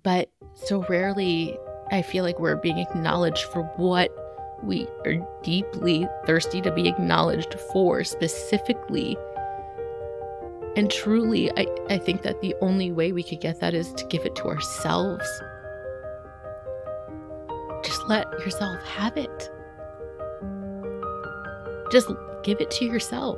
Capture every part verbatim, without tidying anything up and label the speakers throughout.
Speaker 1: But so rarely I feel like we're being acknowledged for what we are deeply thirsty to be acknowledged for specifically. And truly, I, I think that the only way we could get that is to give it to ourselves. Just let yourself have it. Just give it to yourself.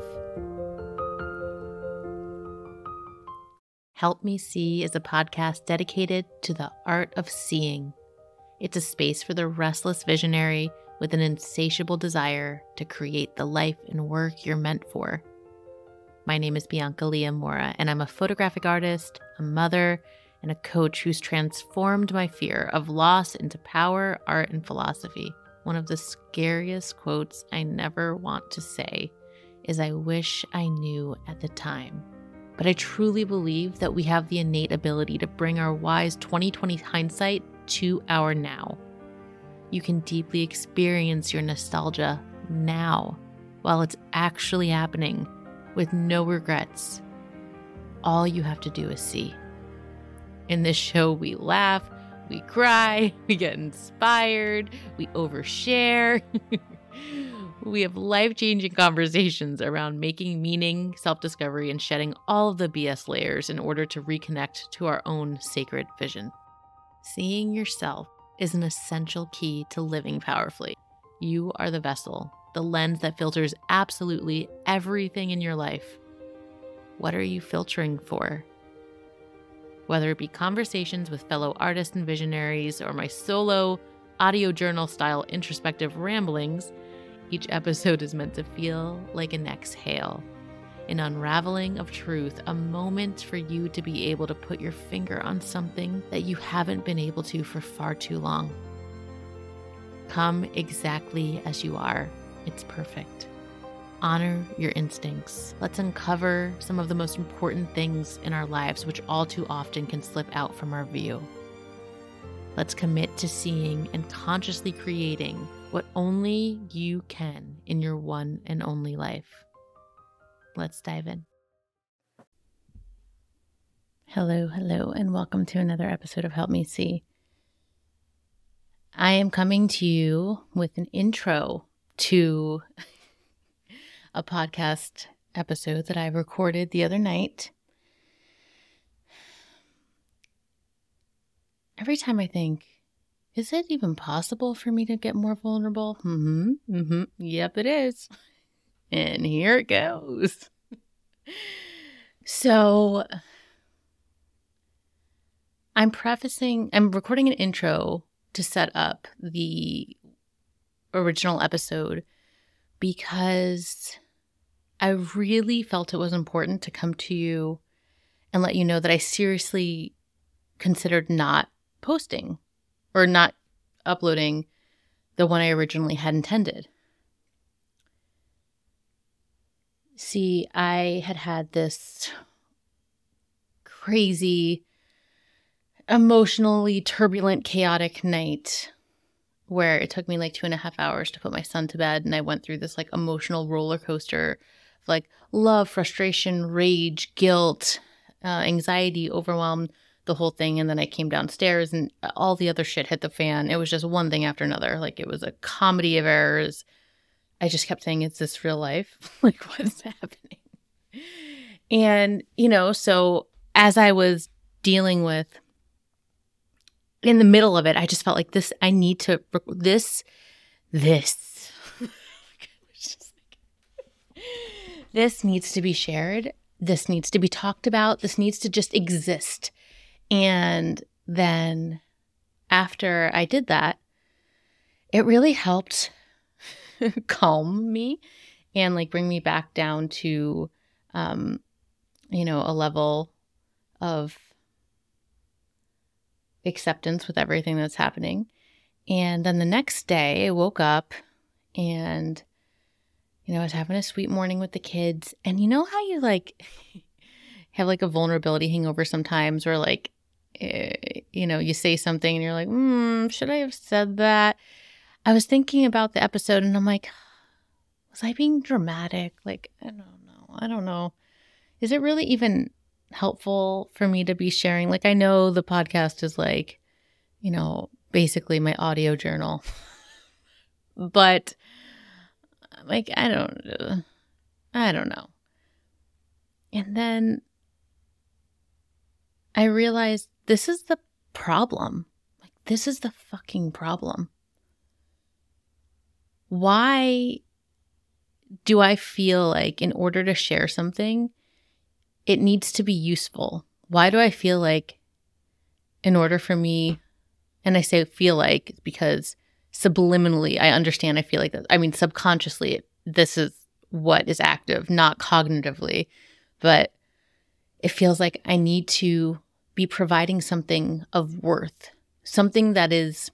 Speaker 1: Help Me See is a podcast dedicated to the art of seeing. It's a space for the restless visionary with an insatiable desire to create the life and work you're meant for. My name is Bianca Leah Mora, and I'm a photographic artist, a mother, and a coach who's transformed my fear of loss into power, art, and philosophy. One of the scariest quotes I never want to say is, "I wish I knew at the time." But I truly believe that we have the innate ability to bring our wise twenty twenty hindsight to our now. You can deeply experience your nostalgia now while it's actually happening with no regrets. All you have to do is see. In this show, we laugh, we cry, we get inspired, we overshare. We have life-changing conversations around making meaning, self-discovery, and shedding all of the B S layers in order to reconnect to our own sacred vision. Seeing yourself is an essential key to living powerfully. You are the vessel, the lens that filters absolutely everything in your life. What are you filtering for? Whether it be conversations with fellow artists and visionaries or my solo audio journal style introspective ramblings, each episode is meant to feel like an exhale, an unraveling of truth, a moment for you to be able to put your finger on something that you haven't been able to for far too long. Come exactly as you are. It's perfect. Honor your instincts. Let's uncover some of the most important things in our lives, which all too often can slip out from our view. Let's commit to seeing and consciously creating what only you can in your one and only life. Let's dive in. Hello, hello, and welcome to another episode of Help Me See. I am coming to you with an intro to a podcast episode that I recorded the other night. Every time I think, is it even possible for me to get more vulnerable? Mm-hmm, mm-hmm, yep, it is. And here it goes. So I'm prefacing, I'm recording an intro to set up the original episode because I really felt it was important to come to you and let you know that I seriously considered not posting or not uploading the one I originally had intended. See, I had had this crazy, emotionally turbulent, chaotic night where it took me like two and a half hours to put my son to bed. And I went through this like emotional roller coaster of like love, frustration, rage, guilt, uh, anxiety, overwhelm, the whole thing. And then I came downstairs and all the other shit hit the fan. It was just one thing after another. Like it was a comedy of errors. I just kept saying, is this real life? Like, what's happening? And, you know, so as I was dealing with, in the middle of it, I just felt like this, I need to, this, this, this needs to be shared. This needs to be talked about. This needs to just exist. And then after I did that, it really helped calm me and like bring me back down to, um, you know, a level of acceptance with everything that's happening. And then the next day I woke up and, you know, I was having a sweet morning with the kids. And you know how you like have like a vulnerability hangover sometimes, or like, eh, you know, you say something and you're like, hmm, should I have said that? I was thinking about the episode and I'm like, was I being dramatic? Like, I don't know. I don't know. Is it really even helpful for me to be sharing. Like, I know the podcast is like, you know, basically my audio journal, but like, I don't, I don't know. And then I realized this is the problem. Like, this is the fucking problem. Why do I feel like in order to share something, it needs to be useful? Why do I feel like in order for me, and I say feel like because subliminally I understand I feel like that. I mean, subconsciously, this is what is active, not cognitively, but it feels like I need to be providing something of worth, something that is,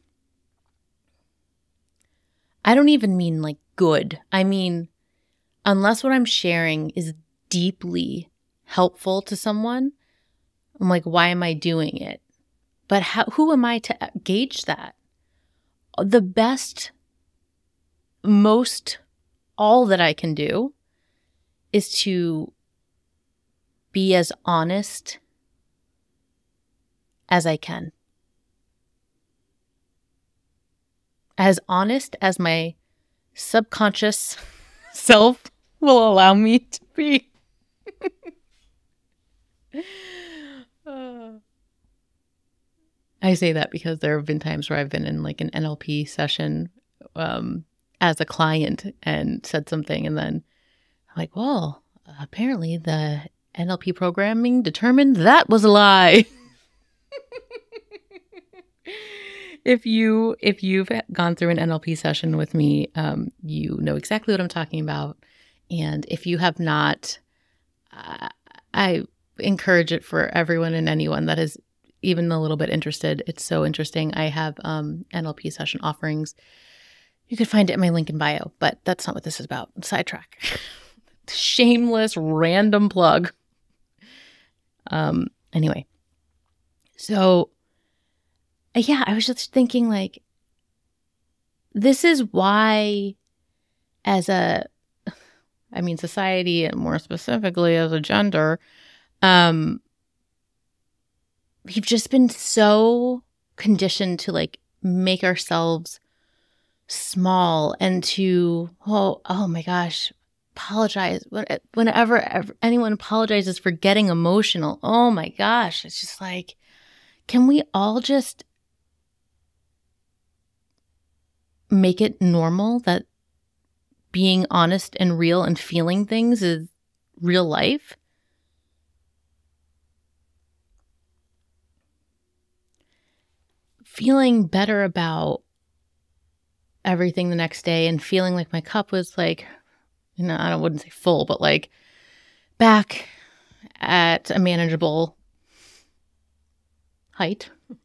Speaker 1: I don't even mean like good. I mean, unless what I'm sharing is deeply helpful to someone, I'm like, why am I doing it? But how, who am I to gauge that? The best, most, all that I can do is to be as honest as I can. As honest as my subconscious self will allow me to be. uh. I say that because there have been times where I've been in like an N L P session um, as a client and said something, and then I'm like, well, apparently the N L P programming determined that was a lie. If you if you've gone through an N L P session with me, um, you know exactly what I'm talking about. And if you have not, uh, I encourage it for everyone and anyone that is even a little bit interested. It's so interesting. I have um, N L P session offerings. You could find it in my link in bio, but that's not what this is about. Sidetrack. Shameless, random plug. Um. Anyway, so yeah, I was just thinking like, this is why as a, I mean, society and more specifically as a gender, um, we've just been so conditioned to like make ourselves small and to, oh, oh my gosh, apologize. Whenever anyone apologizes for getting emotional, oh my gosh, it's just like, can we all just make it normal that being honest and real and feeling things is real life? Feeling better about everything the next day and feeling like my cup was like, you know, I wouldn't say full, but like back at a manageable height.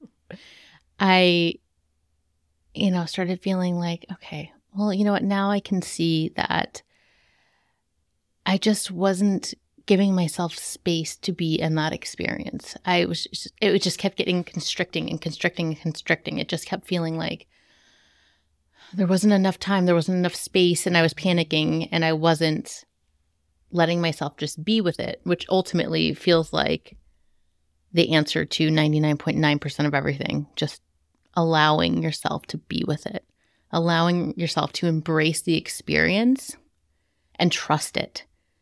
Speaker 1: I, you know, started feeling like, okay, well, you know what? Now I can see that I just wasn't giving myself space to be in that experience. I was, just, it just kept getting constricting and constricting and constricting. It just kept feeling like there wasn't enough time, there wasn't enough space, and I was panicking and I wasn't letting myself just be with it, which ultimately feels like the answer to ninety-nine point nine percent of everything. Just allowing yourself to be with it, allowing yourself to embrace the experience and trust it.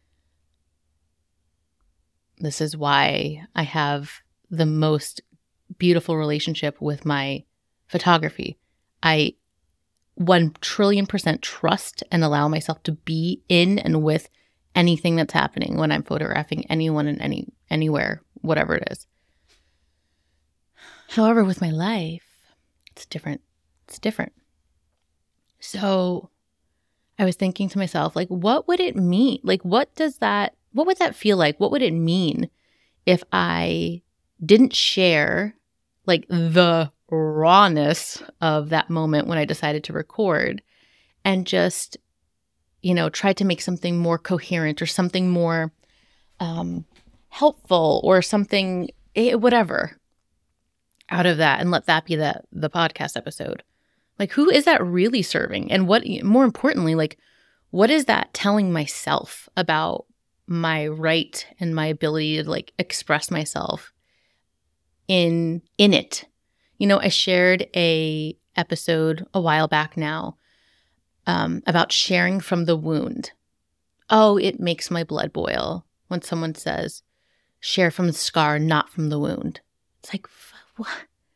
Speaker 1: This is why I have the most beautiful relationship with my photography. I one trillion percent trust and allow myself to be in and with anything that's happening when I'm photographing anyone and any anywhere, whatever it is. However, with my life, it's different. It's different. So I was thinking to myself, like, what would it mean? Like, what does that, what would that feel like? What would it mean if I didn't share like the rawness of that moment when I decided to record and just, you know, tried to make something more coherent or something more um, helpful or something, whatever, out of that, and let that be the the podcast episode. Like, who is that really serving? And what, more importantly, like, what is that telling myself about my right and my ability to like express myself in in it. You know, I shared a episode a while back now um, about sharing from the wound. Oh, it makes my blood boil when someone says, share from the scar, not from the wound. It's like, what?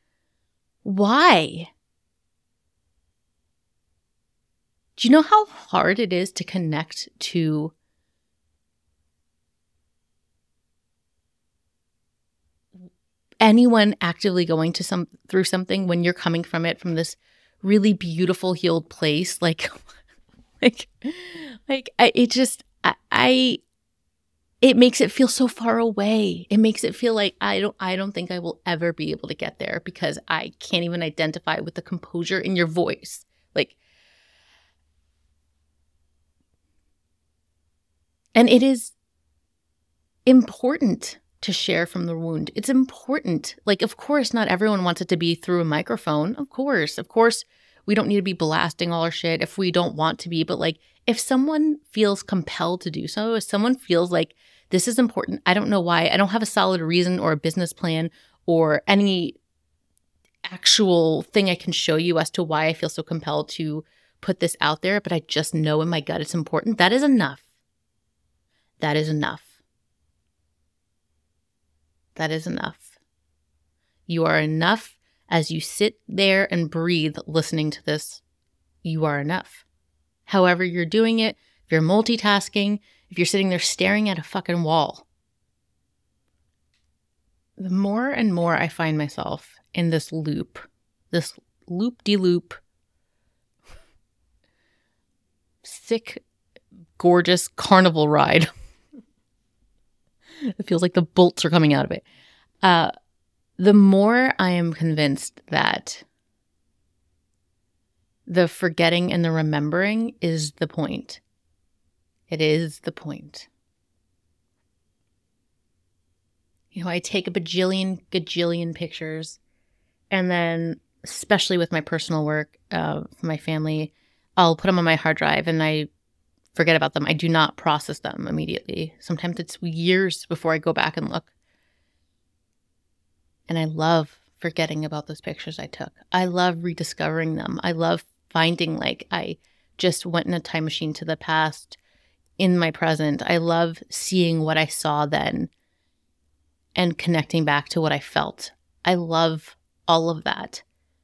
Speaker 1: Why? Do you know how hard it is to connect to anyone actively going to some through something when you're coming from it from this really beautiful healed place? Like, like, like I, it just I, I it makes it feel so far away. It makes it feel like I don't I don't think I will ever be able to get there because I can't even identify with the composure in your voice. Like, and it is important to share from the wound. It's important. Like, of course, not everyone wants it to be through a microphone. Of course, of course, we don't need to be blasting all our shit if we don't want to be. But like, if someone feels compelled to do so, if someone feels like this is important, I don't know why. I don't have a solid reason or a business plan or any actual thing I can show you as to why I feel so compelled to put this out there, but I just know in my gut it's important. That is enough. That is enough. That is enough. You are enough as you sit there and breathe listening to this. You are enough. However you're doing it, if you're multitasking, if you're sitting there staring at a fucking wall. The more and more I find myself in this loop, this loop-de-loop, sick, gorgeous carnival ride. It feels like the bolts are coming out of it. Uh, the more I am convinced that the forgetting and the remembering is the point. It is the point. You know, I take a bajillion, gajillion pictures, and then, especially with my personal work, uh, for my family, I'll put them on my hard drive and I forget about them. I do not process them immediately. Sometimes it's years before I go back and look. And I love forgetting about those pictures I took. I love rediscovering them. I love finding like I just went in a time machine to the past in my present. I love seeing what I saw then and connecting back to what I felt. I love all of that.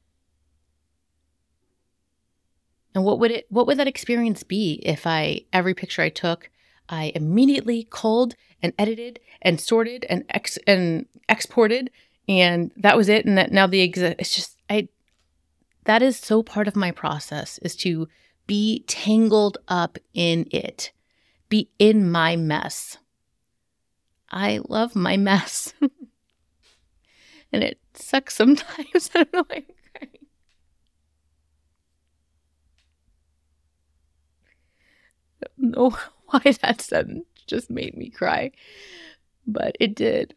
Speaker 1: And what would it what would that experience be if I every picture I took, I immediately culled and edited and sorted and ex and exported, and that was it, and that now the exist it's just I that is so part of my process, is to be tangled up in it, be in my mess. I love my mess. And it sucks sometimes. I don't know why I'm crying. I don't know why that sentence just made me cry, but it did.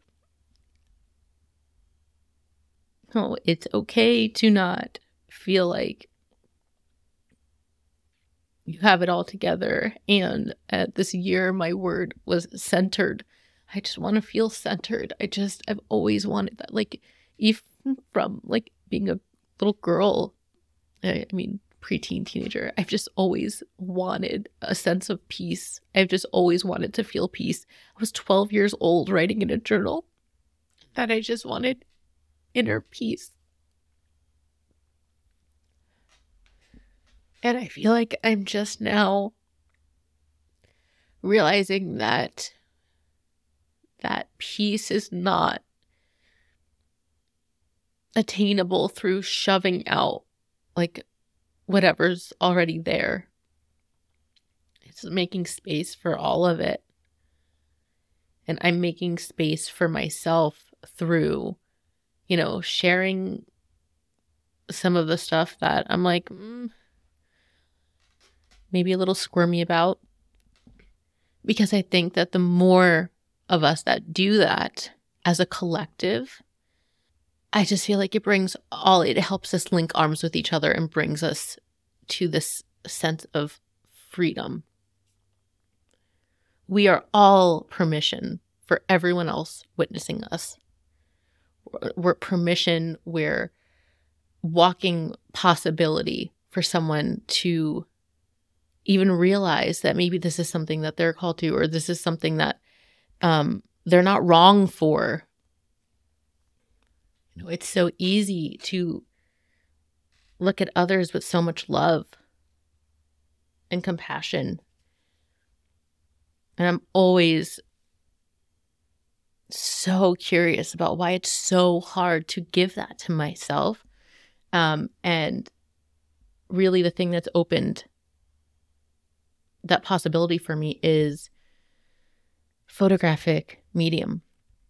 Speaker 1: Oh, it's okay to not feel like you have it all together. And uh, this year, my word was centered. I just want to feel centered. I just, I've always wanted that. Like, even from like being a little girl, I, I mean, preteen, teenager, I've just always wanted a sense of peace. I've just always wanted to feel peace. I was twelve years old writing in a journal that I just wanted inner peace. And I feel like I'm just now realizing that that peace is not attainable through shoving out like whatever's already there. It's making space for all of it. And I'm making space for myself through, you know, sharing some of the stuff that I'm like, mm, maybe a little squirmy about. Because I think that the more of us that do that as a collective, I just feel like it brings all, it helps us link arms with each other and brings us to this sense of freedom. we are all permission for everyone else witnessing us. We're permission, we're walking possibility for someone to even realize that maybe this is something that they're called to, or this is something that um, they're not wrong for. You know, it's so easy to look at others with so much love and compassion. And I'm always so curious about why it's so hard to give that to myself. Um, and really the thing that's opened that possibility for me is photographic medium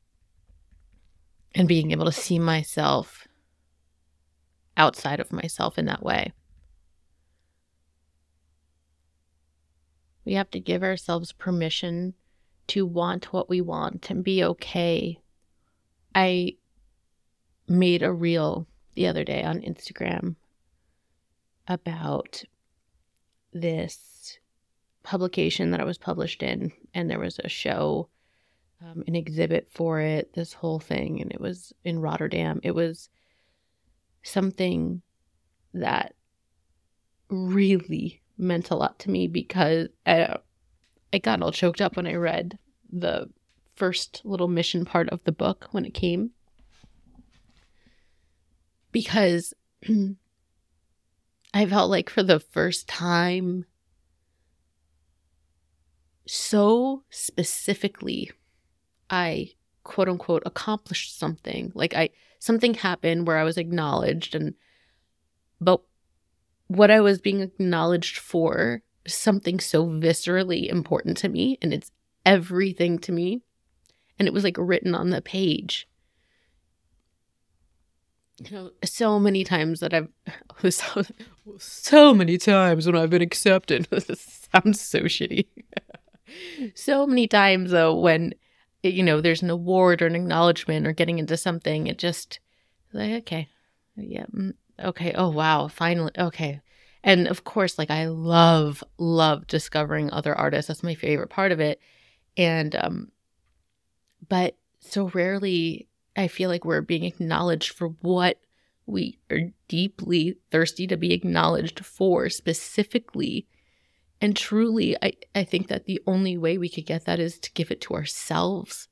Speaker 1: and being able to see myself outside of myself in that way. We have to give ourselves permission to want what we want and be okay. I made a reel the other day on Instagram about this publication that I was published in, and there was a show, um, an exhibit for it, this whole thing, and it was in Rotterdam. It was something that really meant a lot to me because I, I got all choked up when I read the first little mission part of the book when it came. Because I felt like for the first time, so specifically, I quote unquote accomplished something. Like I, something happened where I was acknowledged, and, but what I was being acknowledged for is something so viscerally important to me, and it's everything to me. And it was like written on the page. You know, so many times that I've, so, so many times when I've been accepted. This sounds so shitty. So many times though, when, you know, there's an award or an acknowledgement or getting into something, it just like, okay, yeah, okay, oh wow, finally, okay. And of course, like I love, love discovering other artists. That's my favorite part of it. And, um, but so rarely I feel like we're being acknowledged for what we are deeply thirsty to be acknowledged for specifically. And truly, I, I think that the only way we could get that is to give it to ourselves.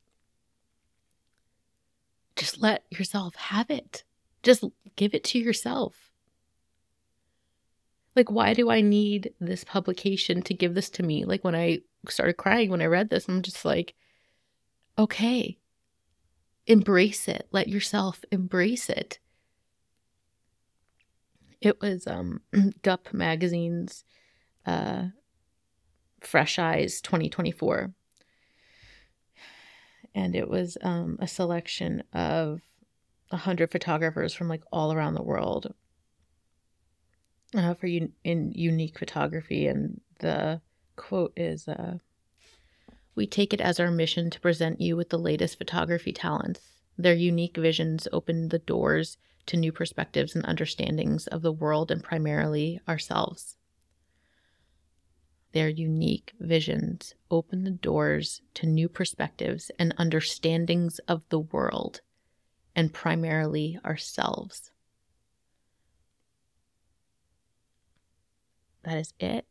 Speaker 1: Just let yourself have it. Just give it to yourself. Like, why do I need this publication to give this to me? Like when I started crying when I read this, I'm just like, okay, embrace it. Let yourself embrace it. It was um, G U P magazine's uh, Fresh Eyes twenty twenty-four. And it was um, a selection of a hundred photographers from like all around the world uh, for un- in unique photography. And the quote is, uh, "We take it as our mission to present you with the latest photography talents. Their unique visions open the doors to new perspectives and understandings of the world and primarily ourselves. Their unique visions open the doors to new perspectives and understandings of the world and primarily ourselves." That is it.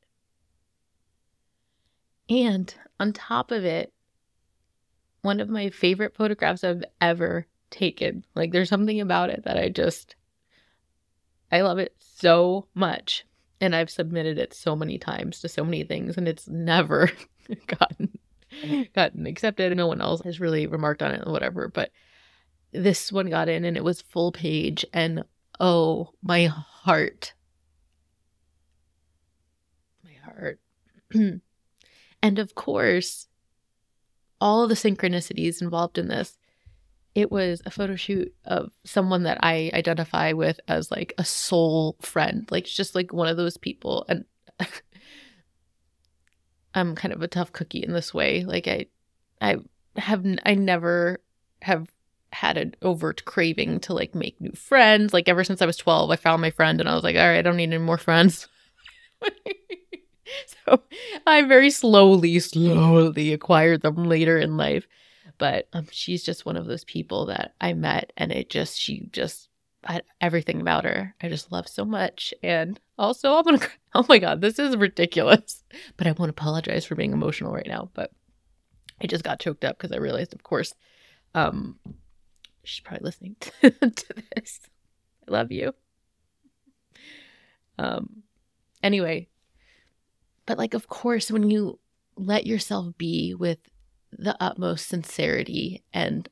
Speaker 1: And on top of it, one of my favorite photographs I've ever taken. Like there's something about it that I just, I love it so much. And I've submitted it so many times to so many things, and it's never gotten gotten accepted. No one else has really remarked on it or whatever, but this one got in and it was full page, and oh, my heart. My heart. And of course, all the synchronicities involved in this. It was a photo shoot of someone that I identify with as like a soul friend, like just like one of those people. And I'm kind of a tough cookie in this way. Like I, I have, I never have had an overt craving to like make new friends. Like ever since I was twelve, I found my friend and I was like, all right, I don't need any more friends. So I very slowly, slowly acquired them later in life. But um, she's just one of those people that I met, and it just, she just, I, everything about her, I just love so much. And also, I'm gonna, cry. Oh my God, this is ridiculous. But I won't apologize for being emotional right now. But I just got choked up because I realized, of course, um, she's probably listening to, to this. I love you. Um, anyway, but like, of course, when you let yourself be with the utmost sincerity and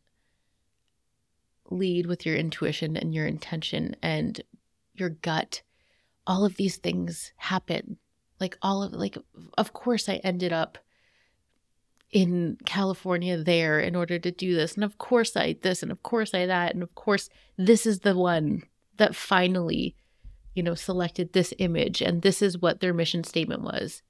Speaker 1: lead with your intuition and your intention and your gut, all of these things happen. Like all of, like, of course I ended up in California there in order to do this. And of course I this, and of course I that. And of course, this is the one that finally, you know, selected this image. And this is what their mission statement was.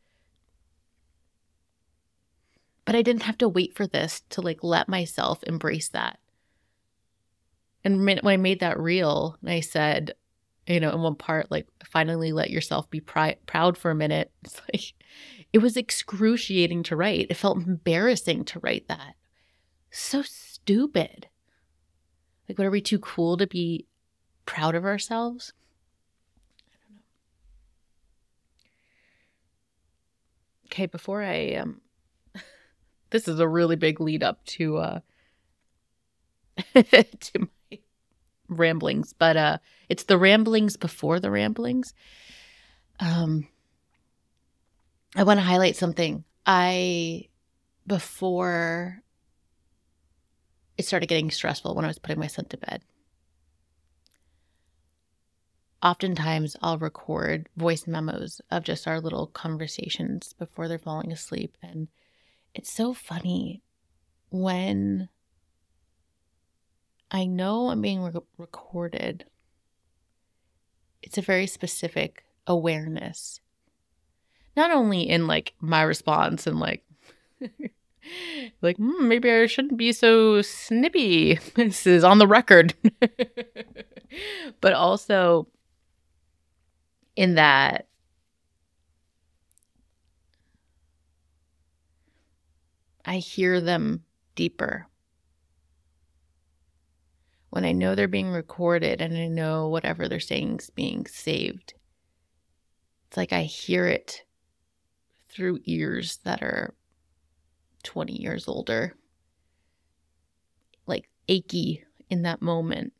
Speaker 1: But I didn't have to wait for this to like let myself embrace that. And when I made that real, I said, you know, in one part, like, finally let yourself be pri- proud for a minute. It's like, it was excruciating to write. It felt embarrassing to write that. So stupid. Like, what, are we too cool to be proud of ourselves? I don't know. Okay, before I, um, this is a really big lead up to, uh, to my ramblings, but, uh, it's the ramblings before the ramblings. Um, I want to highlight something. I, before it started getting stressful when I was putting my son to bed, oftentimes I'll record voice memos of just our little conversations before they're falling asleep. And it's so funny when I know I'm being re- recorded. It's a very specific awareness, not only in like my response and like, like, hmm, maybe I shouldn't be so snippy. This is on the record. But also in that I hear them deeper. When I know they're being recorded and I know whatever they're saying is being saved, it's like I hear it through ears that are twenty years older, like achy in that moment.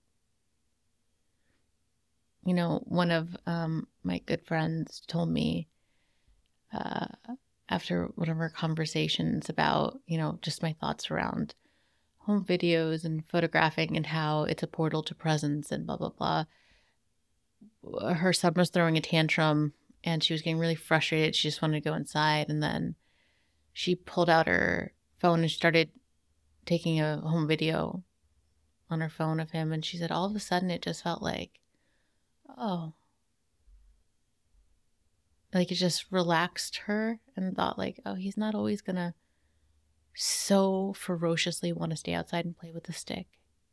Speaker 1: You know, one of um, my good friends told me uh, after one of our conversations about, you know, just my thoughts around home videos and photographing and how it's a portal to presence and blah, blah, blah. Her son was throwing a tantrum and she was getting really frustrated. She just wanted to go inside. And then she pulled out her phone and started taking a home video on her phone of him. And she said, all of a sudden, it just felt like, oh, like it just relaxed her and thought like, oh, he's not always going to so ferociously want to stay outside and play with the stick.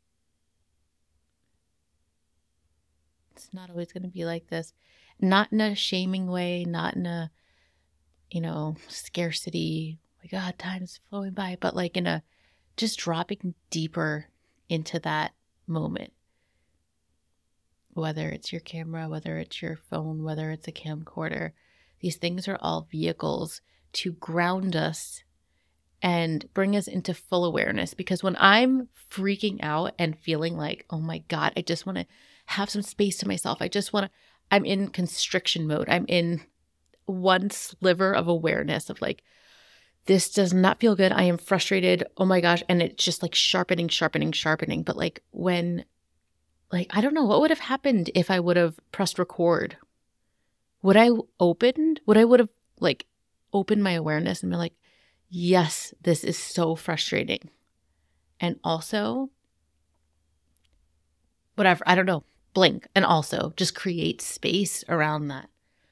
Speaker 1: It's not always going to be like this. Not in a shaming way, not in a, you know, scarcity, oh my God, time's flowing by, but like in a just dropping deeper into that moment. Whether it's your camera, whether it's your phone, whether it's a camcorder, these things are all vehicles to ground us and bring us into full awareness. Because when I'm freaking out and feeling like, oh my God, I just want to have some space to myself. I just want to, I'm in constriction mode. I'm in one sliver of awareness of like, this does not feel good. I am frustrated. Oh my gosh. And it's just like sharpening, sharpening, sharpening. But like when, like, I don't know, what would have happened if I would have pressed record? Would I opened? Would I would have like opened my awareness and been like, yes, this is so frustrating. And also, whatever, I don't know, blink. And also just create space around that.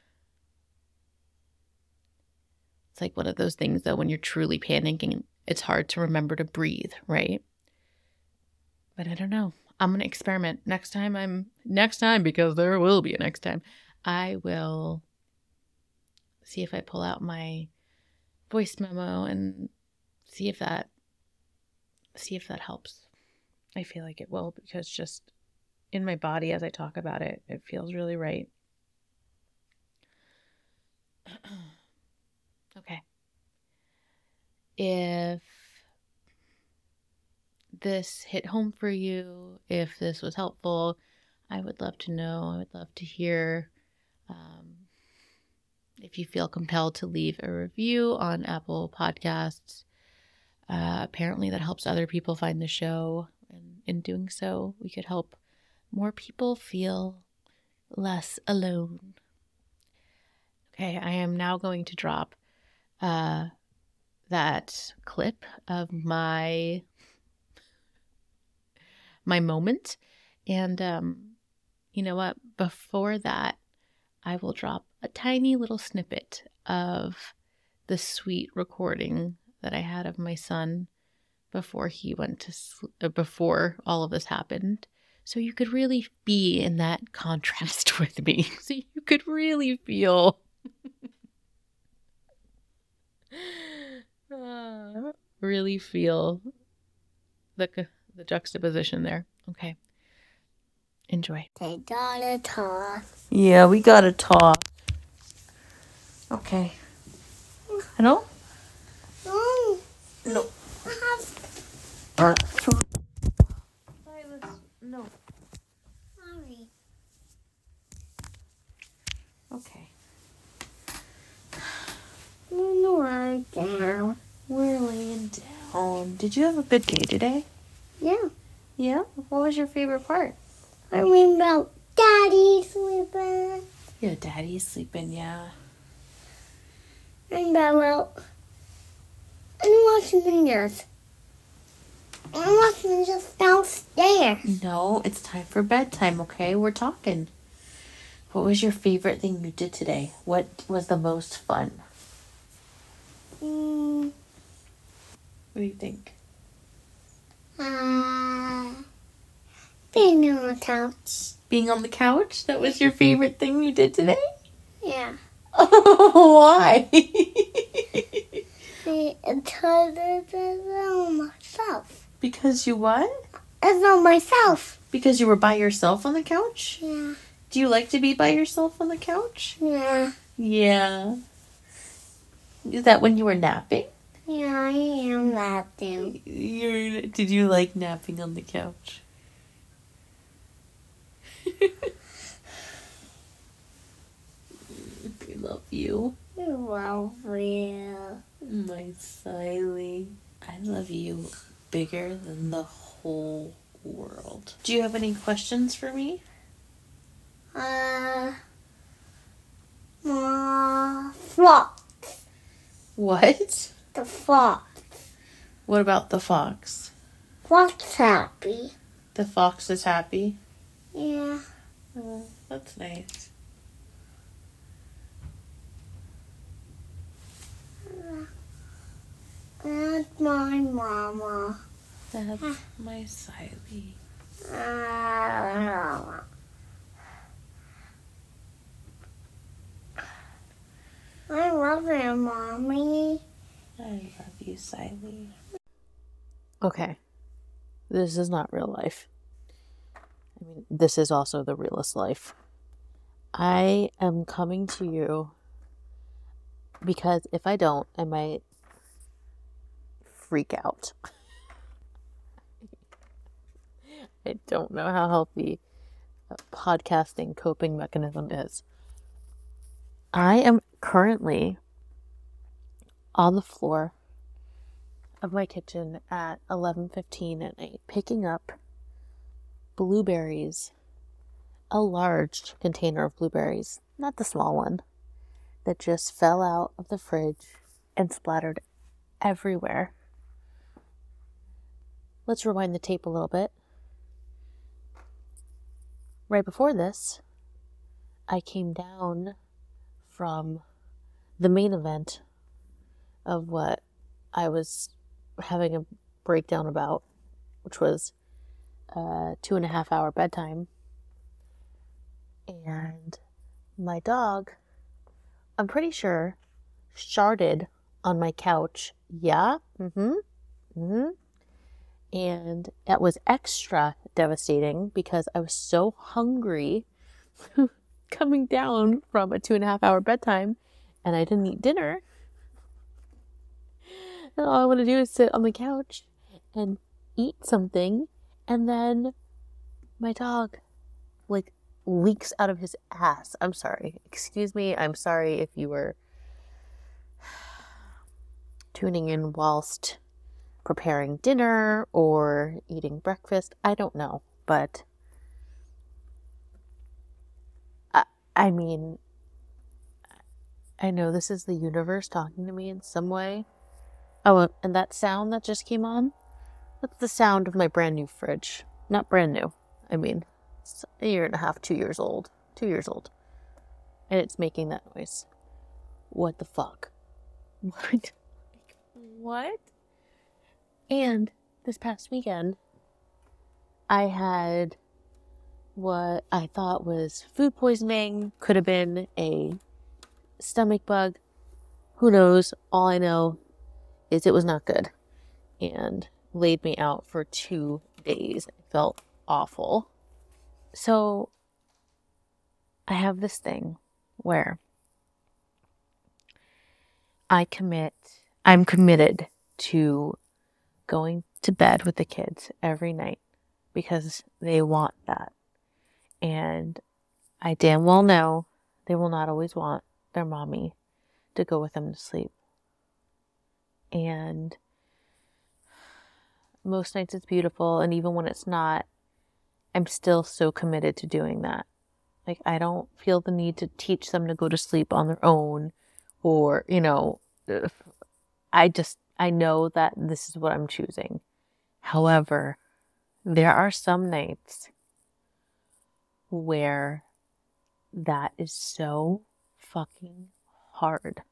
Speaker 1: It's like one of those things though, when you're truly panicking, it's hard to remember to breathe, right? But I don't know. I'm going to experiment next time I'm next time because there will be a next time. I will see if I pull out my voice memo and see if that see if that helps. I feel like it will, because just in my body as I talk about it, it feels really right. Okay. If this hit home for you, if this was helpful, I would love to know. I would love to hear. Um, if you feel compelled to leave a review on Apple Podcasts, uh, apparently that helps other people find the show. And in doing so, we could help more people feel less alone. Okay, I am now going to drop uh, that clip of my my moment. And um, you know what? Before that, I will drop a tiny little snippet of the sweet recording that I had of my son before he went to sleep, before all of this happened. So you could really be in that contrast with me. So you could really feel uh, really feel the the juxtaposition there. Okay. Enjoy.
Speaker 2: They gotta talk.
Speaker 1: Yeah, we gotta talk. Okay. Hello?
Speaker 2: No.
Speaker 1: No.
Speaker 2: I have...
Speaker 1: Uh, Silas, no.
Speaker 2: Sorry.
Speaker 1: Okay.
Speaker 2: No, we're down.
Speaker 1: We're laying down. Did you have a good day today?
Speaker 2: Yeah.
Speaker 1: Yeah? What was your favorite part?
Speaker 2: I mean about Daddy sleeping.
Speaker 1: Yeah, Daddy's sleeping, yeah.
Speaker 2: And about... I'm watching videos. I'm watching just downstairs.
Speaker 1: No, it's time for bedtime, okay? We're talking. What was your favorite thing you did today? What was the most fun?
Speaker 2: Mm,
Speaker 1: What do you think?
Speaker 2: uh, being on the couch.
Speaker 1: Being on the couch? That was your favorite thing you did today?
Speaker 2: Yeah.
Speaker 1: Why?
Speaker 2: See, because it's on myself.
Speaker 1: Because you what?
Speaker 2: It's on myself.
Speaker 1: Because you were by yourself on the couch?
Speaker 2: Yeah.
Speaker 1: Do you like to be by yourself on the couch?
Speaker 2: Yeah.
Speaker 1: Yeah. Is that when you were napping?
Speaker 2: Yeah, I am laughing.
Speaker 1: You're, did you like napping on the couch? I love you.
Speaker 2: I love you.
Speaker 1: My Siley. I love you bigger than the whole world. Do you have any questions for me?
Speaker 2: Uh, uh, fox.
Speaker 1: What?
Speaker 2: The fox.
Speaker 1: What about the fox?
Speaker 2: Fox happy.
Speaker 1: The fox is happy?
Speaker 2: Yeah.
Speaker 1: Oh, that's nice.
Speaker 2: That's my mama.
Speaker 1: That's my Siley.
Speaker 2: Uh, I love you, Mommy.
Speaker 1: I love you, Siley. Okay. This is not real life. I mean, this is also the realest life. I am coming to you because if I don't, I might freak out. I don't know how healthy a podcasting coping mechanism is. I am currently on the floor of my kitchen at eleven fifteen at night, picking up blueberries, a large container of blueberries, not the small one, that just fell out of the fridge and splattered everywhere. Let's rewind the tape a little bit. Right before this, I came down from the main event of what I was having a breakdown about, which was a two and a half hour bedtime. And my dog I'm pretty sure, sharded on my couch. Yeah. Mm-hmm. Mm-hmm. And that was extra devastating because I was so hungry coming down from a two and a half hour bedtime, and I didn't eat dinner. And all I want to do is sit on the couch and eat something, and then my dog, like, leaks out of his ass. I'm sorry. Excuse me. I'm sorry if you were tuning in whilst preparing dinner or eating breakfast. I don't know, but I, I mean, I know this is the universe talking to me in some way. Oh, and that sound that just came on, that's the sound of my brand new fridge. Not brand new. I mean, it's a year and a half, two years old. Two years old. And it's making that noise. What the fuck? What? What? And this past weekend, I had what I thought was food poisoning. Could have been a stomach bug. Who knows? All I know is it was not good. And laid me out for two days. I felt awful. So I have this thing where I commit, I'm committed to going to bed with the kids every night because they want that. And I damn well know they will not always want their mommy to go with them to sleep. And most nights it's beautiful, and even when it's not, I'm still so committed to doing that. Like, I don't feel the need to teach them to go to sleep on their own, or, you know, I just, I know that this is what I'm choosing. However, there are some nights where that is so fucking hard.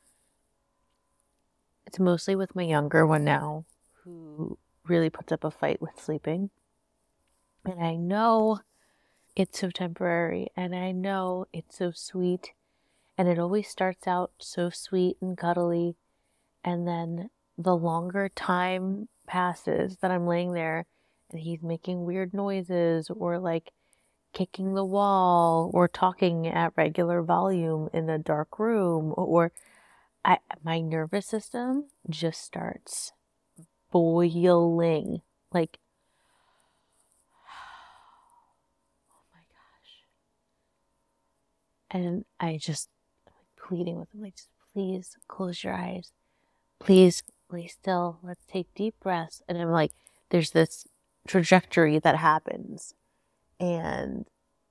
Speaker 1: It's mostly with my younger one now, who really puts up a fight with sleeping. And I know it's so temporary, and I know it's so sweet, and it always starts out so sweet and cuddly, and then the longer time passes that I'm laying there and he's making weird noises or like kicking the wall or talking at regular volume in a dark room, or I, my nervous system just starts boiling. Like, oh my gosh. And I just, I'm like pleading with him, like, just please close your eyes. Please lay still. Let's take deep breaths. And I'm like, there's this trajectory that happens. And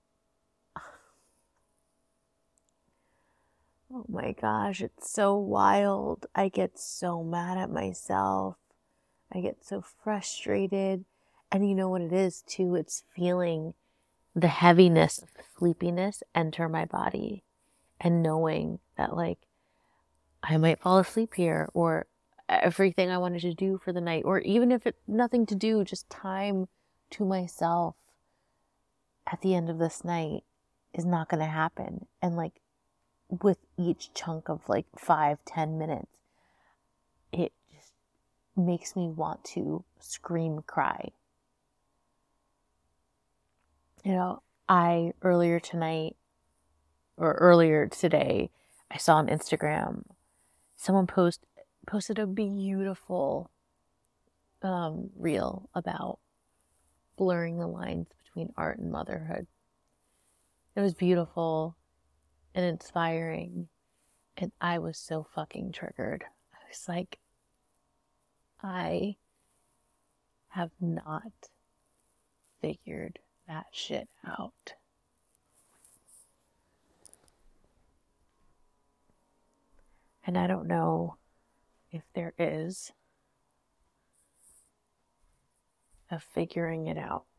Speaker 1: oh my gosh, it's so wild. I get so mad at myself. I get so frustrated. And you know what it is too? It's feeling the heaviness of sleepiness enter my body and knowing that, like, I might fall asleep here, or everything I wanted to do for the night, or even if it's nothing to do, just time to myself at the end of this night is not going to happen. And like, with each chunk of like five, ten minutes, it just makes me want to scream, cry. You know, I earlier tonight or earlier today, I saw on Instagram, someone post posted a beautiful um, reel about blurring the lines between art and motherhood. It was beautiful and inspiring, and I was so fucking triggered. I was like, I have not figured that shit out. And I don't know if there is a figuring it out.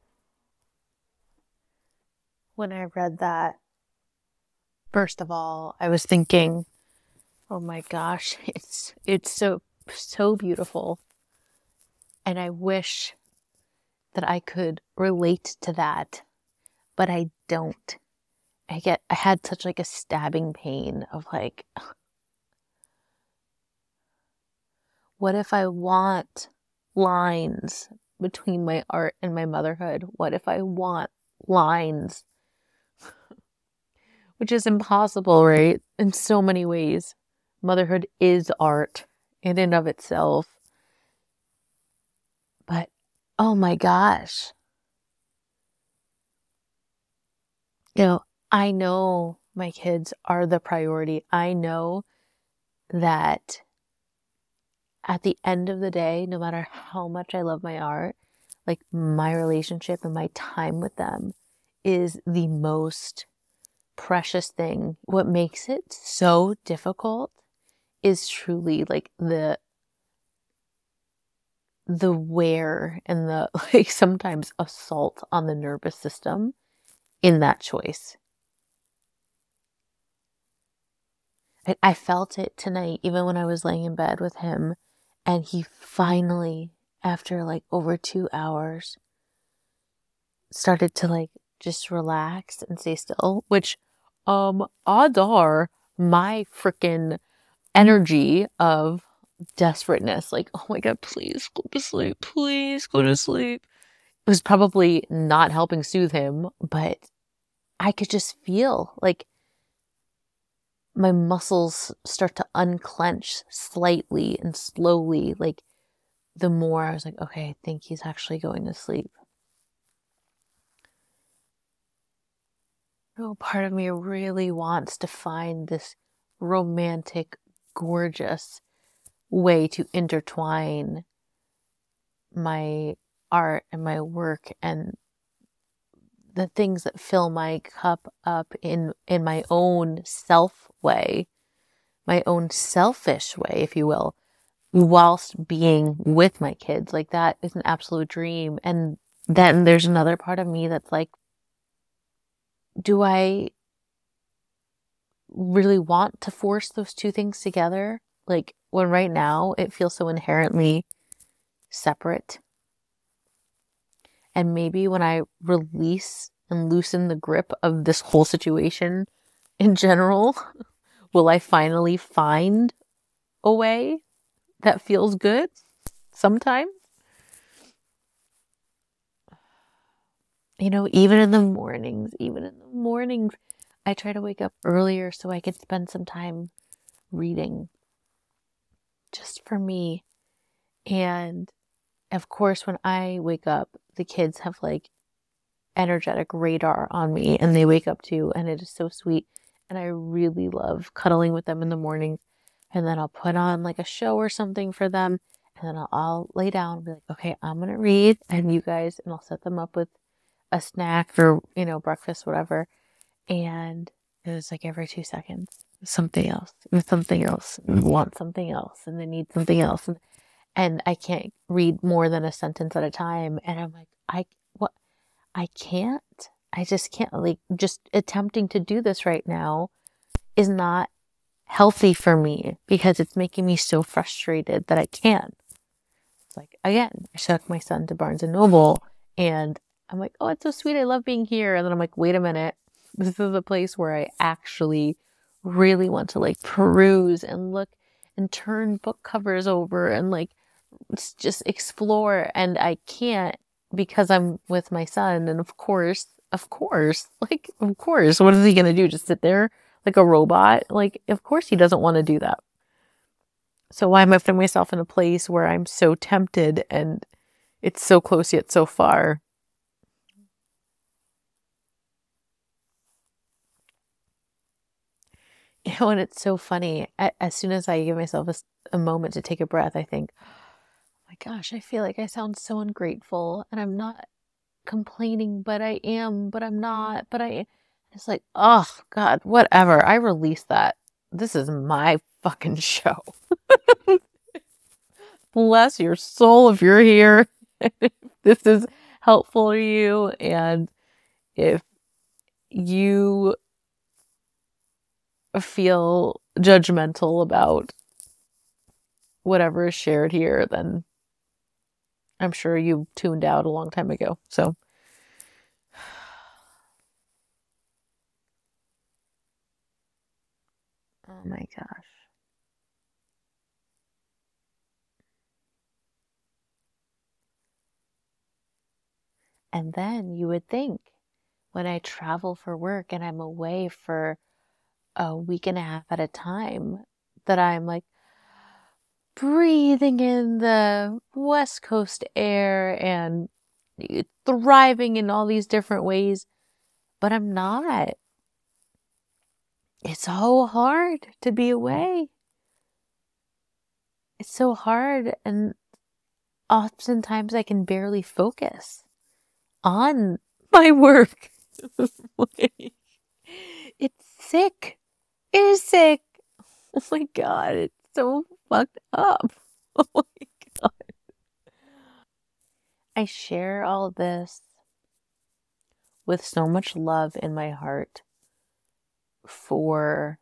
Speaker 1: When I read that, first of all, I was thinking, oh my gosh, it's it's so so beautiful. And I wish that I could relate to that, but I don't. I get, I had such like a stabbing pain of like, what if I want lines between my art and my motherhood? What if I want lines? Which is impossible, right? In so many ways. Motherhood is art in and of itself. But, oh my gosh. You know, I know my kids are the priority. I know that at the end of the day, no matter how much I love my art, like my relationship and my time with them is the most precious thing. What makes it so difficult is truly like the the wear and the like sometimes assault on the nervous system in that choice. I, I felt it tonight, even when I was laying in bed with him, and he finally, after like over two hours, started to like just relax and stay still, which um adore my freaking energy of desperateness. Like, oh my God, please go to sleep. Please go to sleep. It was probably not helping soothe him, but I could just feel like my muscles start to unclench slightly and slowly. Like the more I was like, okay, I think he's actually going to sleep. Oh, part of me really wants to find this romantic, gorgeous way to intertwine my art and my work and the things that fill my cup up in, in my own self way, my own selfish way, if you will, whilst being with my kids. Like that is an absolute dream. And then there's another part of me that's like, do I really want to force those two things together? Like when right now it feels so inherently separate. And maybe when I release and loosen the grip of this whole situation in general, will I finally find a way that feels good sometime? You know, even in the mornings, even in the mornings, I try to wake up earlier so I could spend some time reading just for me. And of course, when I wake up, the kids have like energetic radar on me and they wake up too. And it is so sweet. And I really love cuddling with them in the morning. And then I'll put on like a show or something for them. And then I'll, I'll lay down and be like, okay, I'm going to read. And you guys, and I'll set them up with a snack or, you know, breakfast, whatever. And it was like every two seconds, something else, something else, want something else, and they need something else. And, and I can't read more than a sentence at a time. And I'm like, I, what? I can't. I just can't. Like, just attempting to do this right now is not healthy for me because it's making me so frustrated that I can't. It's like, again, I took my son to Barnes and Noble and I'm like, oh, it's so sweet. I love being here. And then I'm like, wait a minute. This is a place where I actually really want to like peruse and look and turn book covers over and like just explore. And I can't because I'm with my son. And of course, of course, like, of course, what is he going to do? Just sit there like a robot? Like, of course he doesn't want to do that. So why am I putting myself in a place where I'm so tempted and it's so close yet so far? You know, and it's so funny. As soon as I give myself a, a moment to take a breath, I think, oh my gosh, I feel like I sound so ungrateful and I'm not complaining, but I am, but I'm not, but I, it's like, oh God, whatever. I release that. This is my fucking show. Bless your soul if you're here. If this is helpful to you. And if you feel judgmental about whatever is shared here, then I'm sure you tuned out a long time ago. So Oh my gosh. And then you would think when I travel for work and I'm away for a week and a half at a time that I'm like breathing in the West Coast air and thriving in all these different ways, but I'm not. It's so hard to be away. It's so hard, and oftentimes I can barely focus on my work. It's sick. It is sick. Oh my God, it's so fucked up. Oh my God. I share all of this with so much love in my heart for,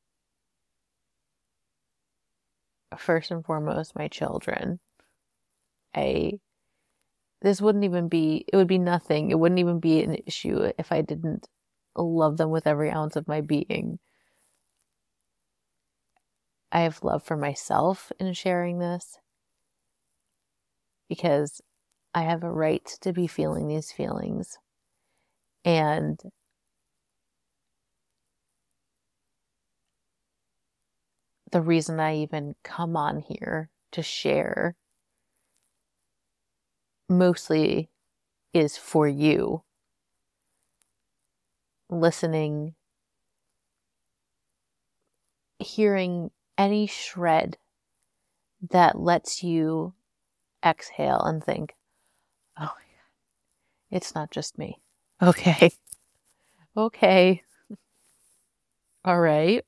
Speaker 1: first and foremost, my children. I this wouldn't even be, it would be nothing. It wouldn't even be an issue if I didn't love them with every ounce of my being. I have love for myself in sharing this because I have a right to be feeling these feelings. And the reason I even come on here to share mostly is for you. Listening, hearing any shred that lets you exhale and think, oh my God, it's not just me. Okay. Okay. All right.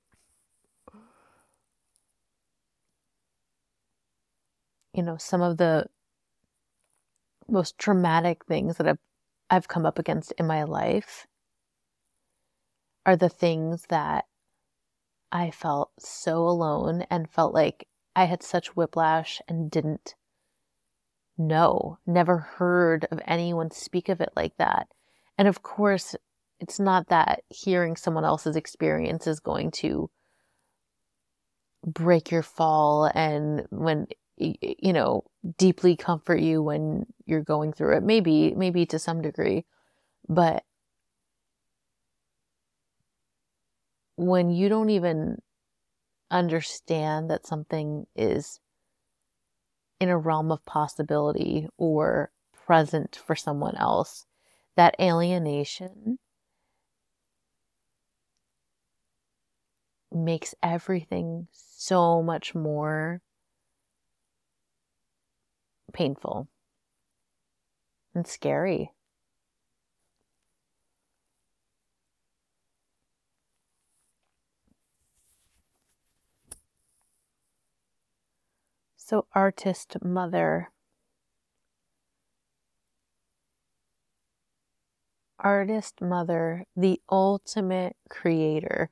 Speaker 1: You know, some of the most traumatic things that I've, I've come up against in my life are the things that I felt so alone and felt like I had such whiplash and didn't know, never heard of anyone speak of it like that. And of course, it's not that hearing someone else's experience is going to break your fall and when, you know, deeply comfort you when you're going through it. Maybe, maybe to some degree, but when you don't even understand that something is in a realm of possibility or present for someone else, that alienation makes everything so much more painful and scary. So, artist mother, artist mother, the ultimate creator.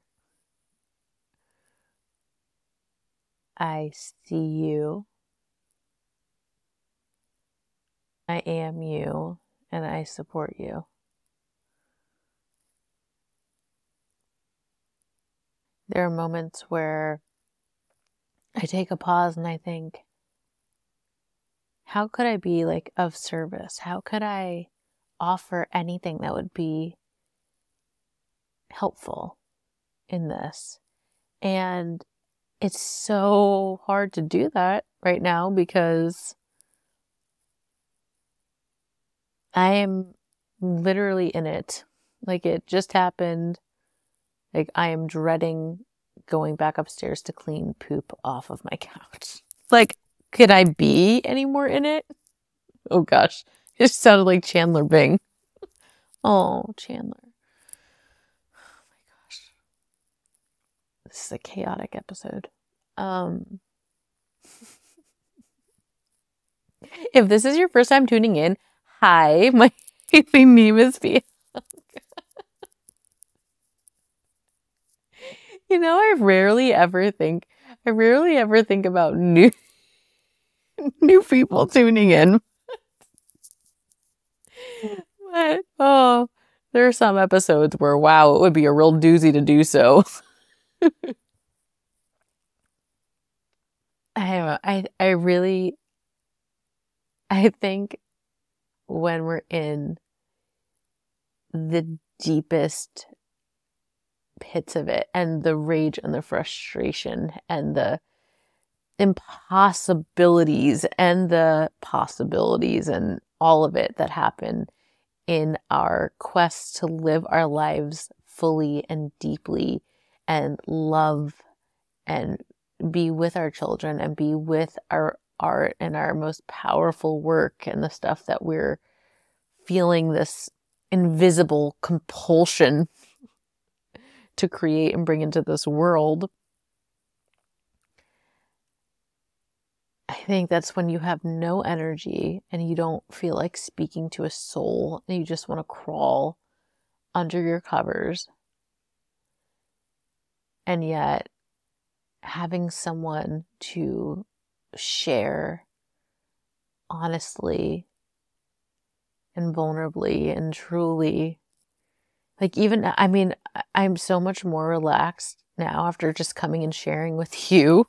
Speaker 1: I see you. I am you, and I support you. There are moments where I take a pause and I think, how could I be like of service? How could I offer anything that would be helpful in this? And it's so hard to do that right now because I am literally in it. Like it just happened. Like I am dreading going back upstairs to clean poop off of my couch. Like, could I be any more in it? Oh gosh, it just sounded like Chandler Bing. Oh, Chandler. Oh my gosh. This is a chaotic episode. Um, if this is your first time tuning in, hi, my, my name is Bianca. You know, I rarely ever think, I rarely ever think about new, new people tuning in. But, oh, there are some episodes where, wow, it would be a real doozy to do so. I don't know. I, I really, I think when we're in the deepest pits of it and the rage and the frustration and the impossibilities and the possibilities and all of it that happen in our quest to live our lives fully and deeply and love and be with our children and be with our art and our most powerful work and the stuff that we're feeling this invisible compulsion to create and bring into this world. I think that's when you have no energy and you don't feel like speaking to a soul and you just want to crawl under your covers. And yet having someone to share honestly and vulnerably and truly, like even, I mean, I'm so much more relaxed now after just coming and sharing with you.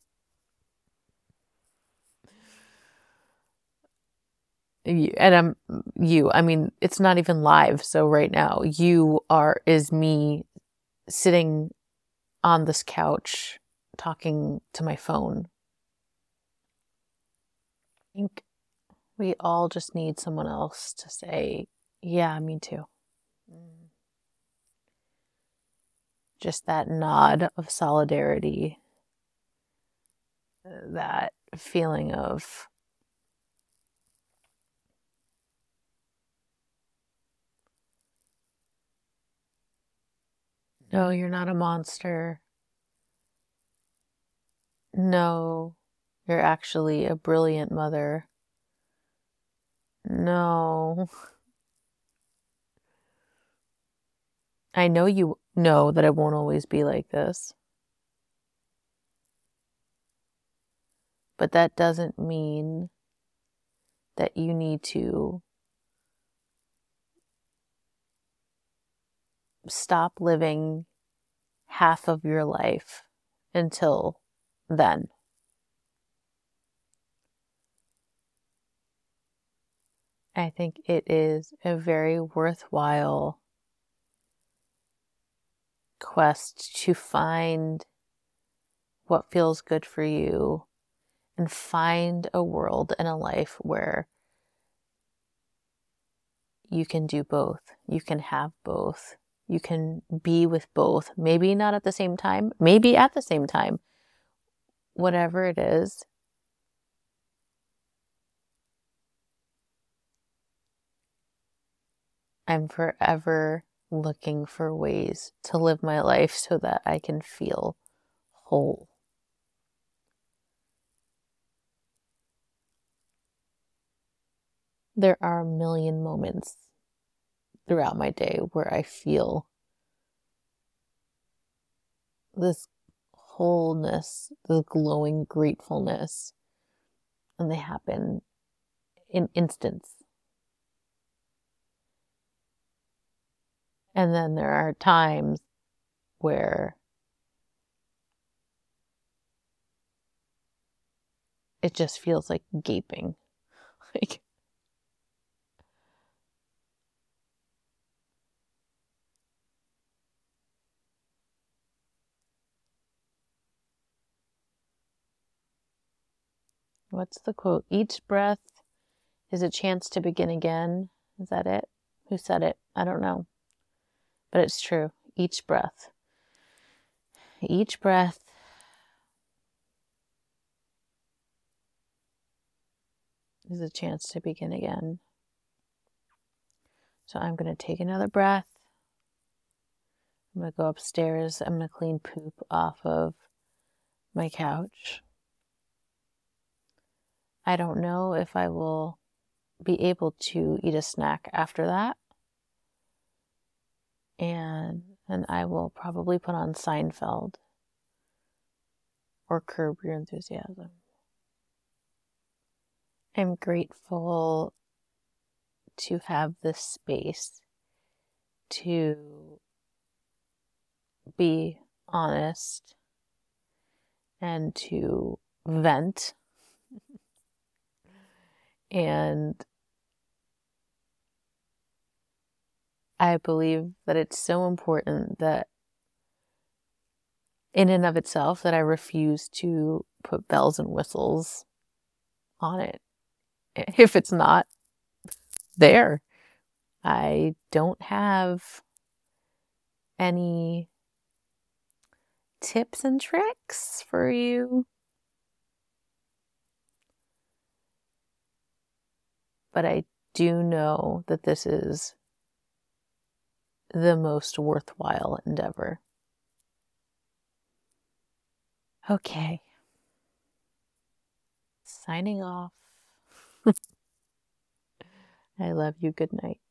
Speaker 1: And I'm you, I mean, it's not even live. So right now you are, is me sitting on this couch talking to my phone. I think we all just need someone else to say, yeah, me too. Just that nod of solidarity, that feeling of no, you're not a monster. No, you're actually a brilliant mother. No. I know you know that it won't always be like this. But that doesn't mean that you need to stop living half of your life until then. I think it is a very worthwhile quest to find what feels good for you and find a world and a life where you can do both. You can have both. You can be with both. Maybe not at the same time, maybe at the same time. Whatever it is, I'm forever looking for ways to live my life so that I can feel whole. There are a million moments throughout my day where I feel this wholeness, the glowing gratefulness, and they happen in instants. And then there are times where it just feels like gaping. Like, what's the quote? Each breath is a chance to begin again. Is that it? Who said it? I don't know. But it's true. Each breath. Each breath is a chance to begin again. So I'm going to take another breath. I'm going to go upstairs. I'm going to clean poop off of my couch. I don't know if I will be able to eat a snack after that. And and I will probably put on Seinfeld or Curb Your Enthusiasm. I'm grateful to have this space to be honest and to vent. And I believe that it's so important that in and of itself that I refuse to put bells and whistles on it. If it's not there, I don't have any tips and tricks for you. But I do know that this is the most worthwhile endeavor. Okay. Signing off. I love you. Good night.